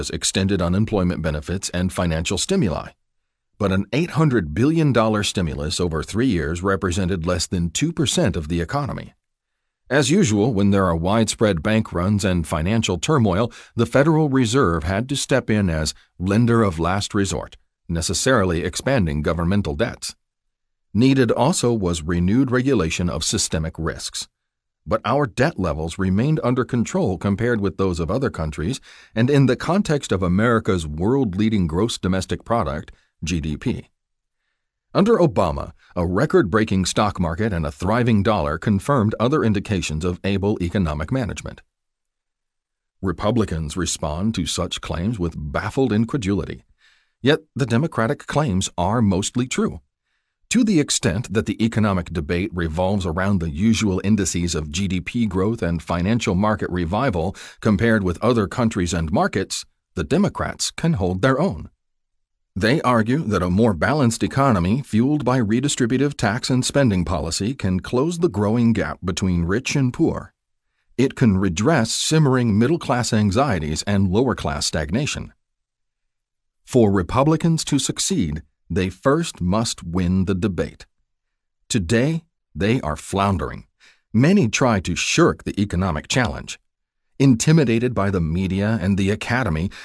extended unemployment benefits and financial stimuli. But an $800 billion stimulus over 3 years represented less than 2% of the economy. As usual, when there are widespread bank runs and financial turmoil, the Federal Reserve had to step in as lender of last resort, necessarily expanding governmental debts. Needed also was renewed regulation of systemic risks. But our debt levels remained under control compared with those of other countries, and in the context of America's world-leading gross domestic product, GDP. Under Obama, a record-breaking stock market and a thriving dollar confirmed other indications of able economic management. Republicans respond to such claims with baffled incredulity. Yet the Democratic claims are mostly true. To the extent that the economic debate revolves around the usual indices of GDP growth and financial market revival compared with other countries and markets, the Democrats can hold their own. They argue that a more balanced economy fueled by redistributive tax and spending policy can close the growing gap between rich and poor. It can redress simmering middle-class anxieties and lower-class stagnation. For Republicans to succeed, they first must win the debate. Today, they are floundering. Many try to shirk the economic challenge. Intimidated by the media and the academy,